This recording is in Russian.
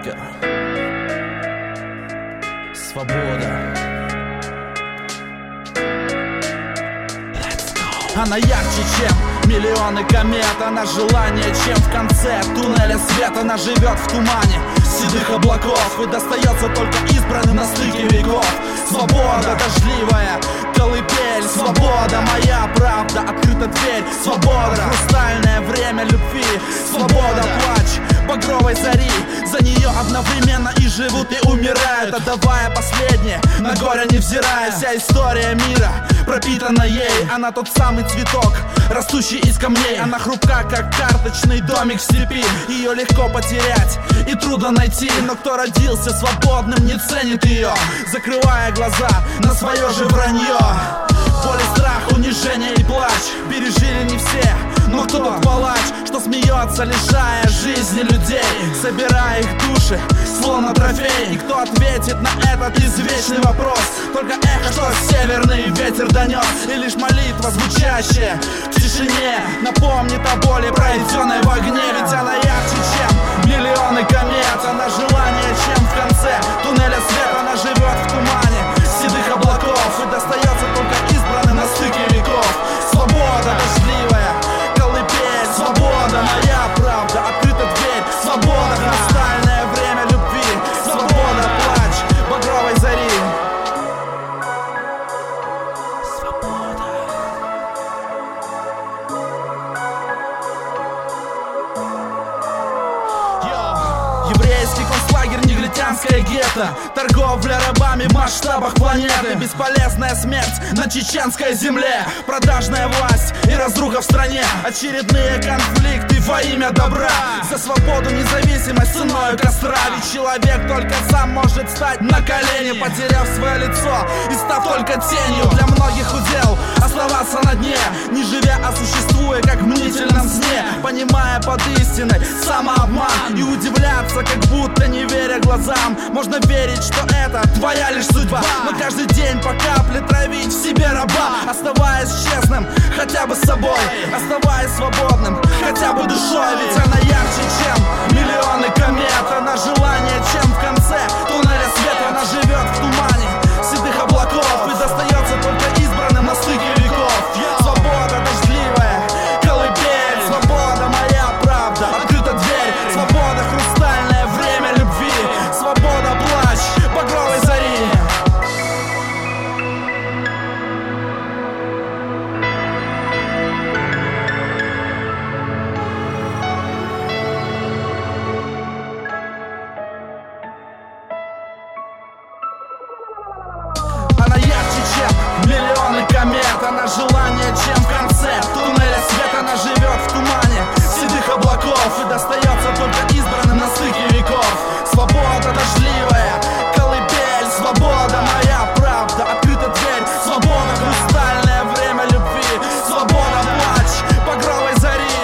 Бейкер. Свобода. Она ярче, чем миллионы комет. Она желание, чем в конце туннеля свет. Она живет в тумане седых облаков и достается только избранным на стыке веков. Свобода дождливая колыбель, свобода моя правда, открыта дверь. Свобода, хрустальное время любви. Свобода, плач багровой зари. За нее одновременно и живут, и умирают, отдавая последнее, на горе невзирая. Вся история мира пропитана ей. Она тот самый цветок, растущий из камней. Она хрупка, как карточный домик в степи. Ее легко потерять и трудно найти. Но кто родился свободным, не ценит ее, закрывая глаза на свое же вранье. Боль и страх, унижение и плач пережили не все, но кто тот палач, что смеется, лишая жизни людей, собирая их души, словно трофей. И кто ответит на этот извечный вопрос? Только эхо, что северный ветер донес. И лишь молитва, звучащая в тишине, напомнит о боли, пройденной в огне. Ведь она ярче, чем миллионы комет. Она желание, чем в конце туннеля свет. Она живет в тумане седых облаков и достается только избранным на стыке веков. Свобода дождливая колыбель. Свобода, моя правда, открыта дверь. Свобода, хрустальное время любви. Свобода, плач багровой зари. Свобода. Еврейский концлагерь, негритянское гетто, торговля рабами в масштабах планеты, бесполезная смерть на чеченской земле, продажная власть и разруха в стране, очередные конфликты во имя добра, за свободу, независимость ценою костра. Ведь человек только сам может стать на колени, потеряв свое лицо и став только тенью. Для многих удел оставаться на дне, не живя, а существуя, как в мнительном сне, понимая под истиной самообман и удивляться, как будто не веря глазам. Можно верить, что это твоя лишь судьба, но каждый день по капле травить в себе раба, оставаясь честным хотя бы с собой, оставаясь свободным хотя бы душой. Ведь она ярче, чем миллионы комет. Она желание, чем в конце туннеля свет. Она живет в тумане седых облаков и достается только избранным на стыке веков. Свобода дождливая колыбель. Свобода, моя правда, открыта дверь. Свобода, хрустальное время любви. Свобода, плач багровой зари. Она ярче, чем миллионы комет. Она желает